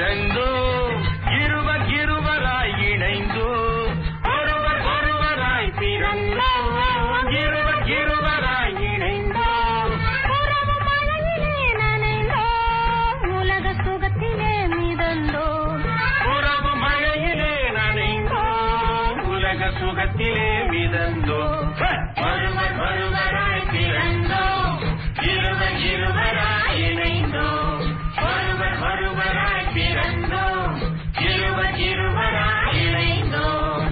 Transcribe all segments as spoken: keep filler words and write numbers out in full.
பிறந்தோம் இருவர் இருவராய் இணைந்தோம் ஒருவர் ஒருவராய் பிறந்தோம் இருவர் இருவராய் இணைந்தோம் உறவு மழையிலே நனைந்தோம் உலக சுகத்திலே மிதந்தோம் உறவு மழையிலே நனைந்தோம் உலக சுகத்திலே மிதந்தோம் ஒருவர் ஒருவராய் பிறந்தோம் இருவர் இருவராய் இணைந்தோம் ஒருவர் ஒருவராய் பிறந்தோம் இருவர் இருவராய் இணைந்தோம்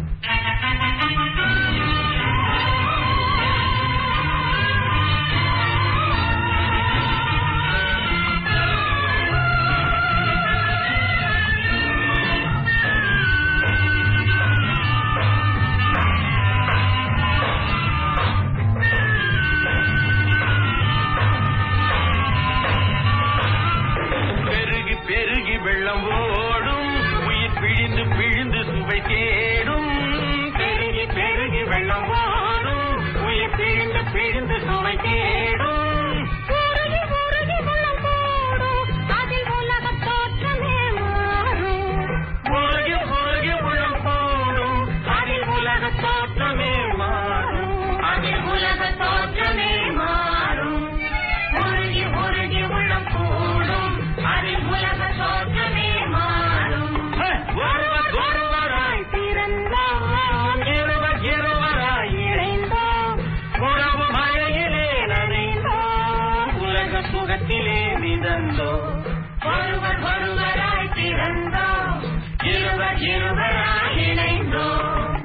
பெருகி வெள்ளம் ஓடும் உயிர் பிழிந்து பிழிந்து சுவை தேடும் பெருகி பெருகி வெள்ளம் ஓடும் உயிர் பிழிந்து பிழிந்து சுவை தேடும் உருகி உருகி வெள்ளம் போடும் அதில் உலக தோற்றமே மாறும் உருகி உருகி உள்ளம் போடும் அதில் உலக தோற்றமே மாறும் அதில் உலக தோற்றமே மாறும் உருகி உருகி உள்ளம் போடும் அதில் உலக தோற்றமே மாறும் ஒருவர் ஒருவராய் பிறந்தோம் இருவர் இருவராய் இணைந்தோம் உறவு மழையிலே நனைந்தோம் உலக சுகத்திலே மிதந்தோம் ஒருவர் ஒருவராய் பிறந்தோம் இருவர் இருவராய் இணைந்தோம்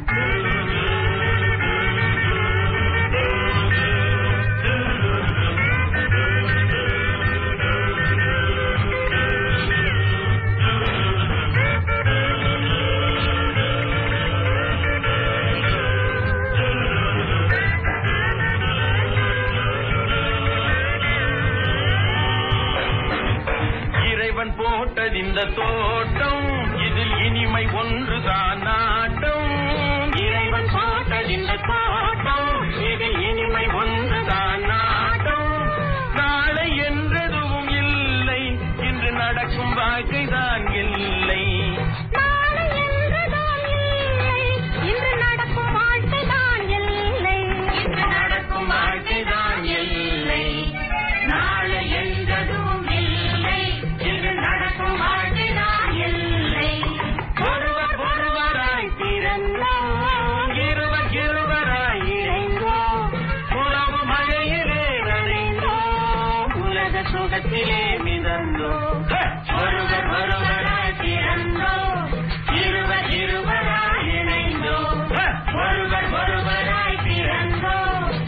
போட்டது இந்த தோட்டம் இதில் இனிமை ஒன்றுதான் நாட்டம் இறைவன் போட்டது இந்த தோட்டம் இதில் இனிமை ஒன்றுதான் நாட்டம் நாளை என்றதும் இல்லை இன்று நடக்கும் வாழ்க்கைதான் இல்லை நாளை என்றுதான் இல்லை இன்று நடக்கும் வாழ்க்கைதான் இல்லை இன்று நடக்கும் வாழ்க்கைதான் இல்லை நாளை என்றதும் இல்லை இன்று நடக்கும் வாழ்க்கைதான் இல்லை ஒருவர் ஒருவராய் பிறந்தோம் இருவர் இருவராய் இணைந்தோம் உறவு மழையிலே நனைந்தோம் உலக சுகத்திலே